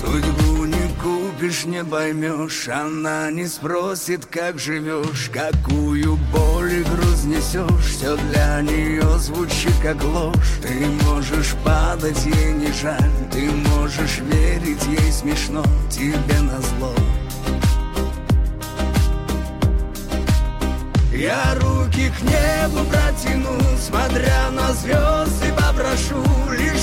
Судьбу не купишь, не поймешь, она не спросит, как живешь, какую боль и груз несешь. Все для нее звучит как ложь. Ты можешь падать, ей не жаль, ты можешь верить, ей смешно, тебе назло. Я руки к небу протяну, смотря на звезды, попрошу лишь